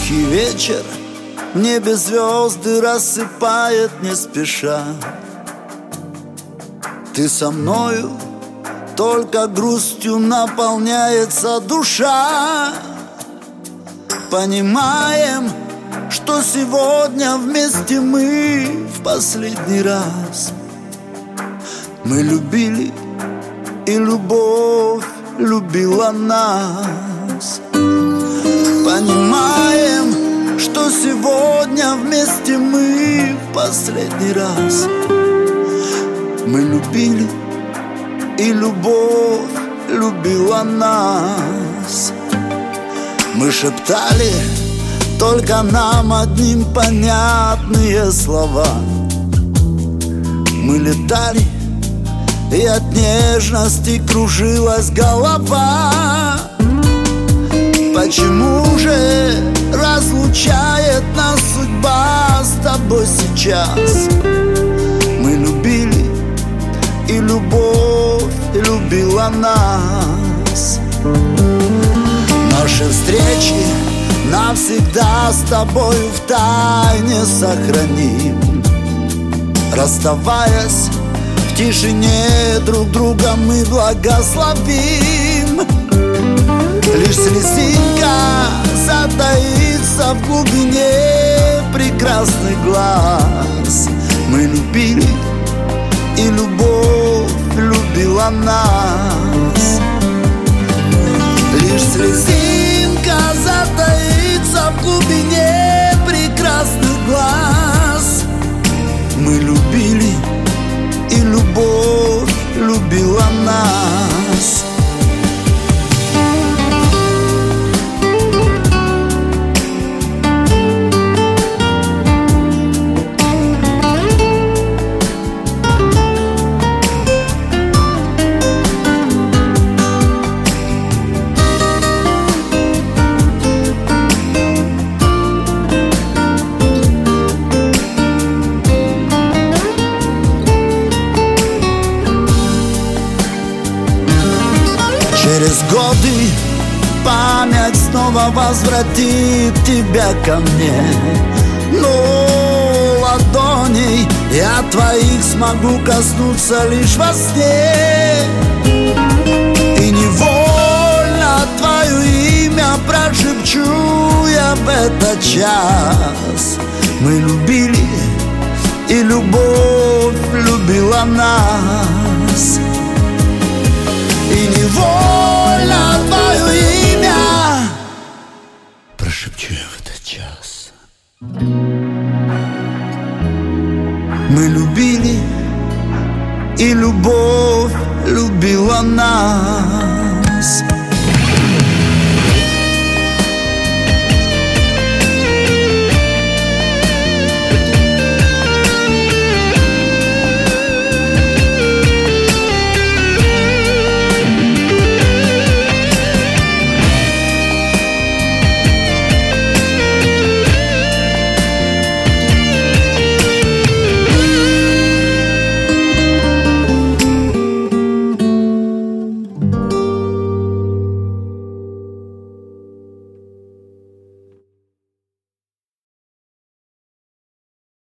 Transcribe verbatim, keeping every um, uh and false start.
Тихий вечер, в небе звезды рассыпает не спеша. Ты со мною, только грустью наполняется душа. Понимаем, что сегодня вместе мы в последний раз. Мы любили, и любовь любила нас. Понимаем, что сегодня вместе мы в последний раз. Мы любили, и любовь любила нас. Мы шептали только нам одним понятные слова. Мы летали, и от нежности кружилась голова. Почему же разлучает нас судьба с тобой сейчас? Мы любили, и любовь любила нас. Наши встречи навсегда с тобою в тайне сохраним. Расставаясь в тишине, друг друга мы благословим. Лишь слезинка затаится в глубине прекрасных глаз. Мы любили, и любовь любила нас. Лишь слезинка затаится в глубине прекрасных глаз. Мы любили, и любовь любила нас. Через годы память снова возвратит тебя ко мне. Но ладоней я твоих смогу коснуться лишь во сне. И невольно твое имя прошепчу я в этот час. Мы любили, и любовь любила нас. И невольно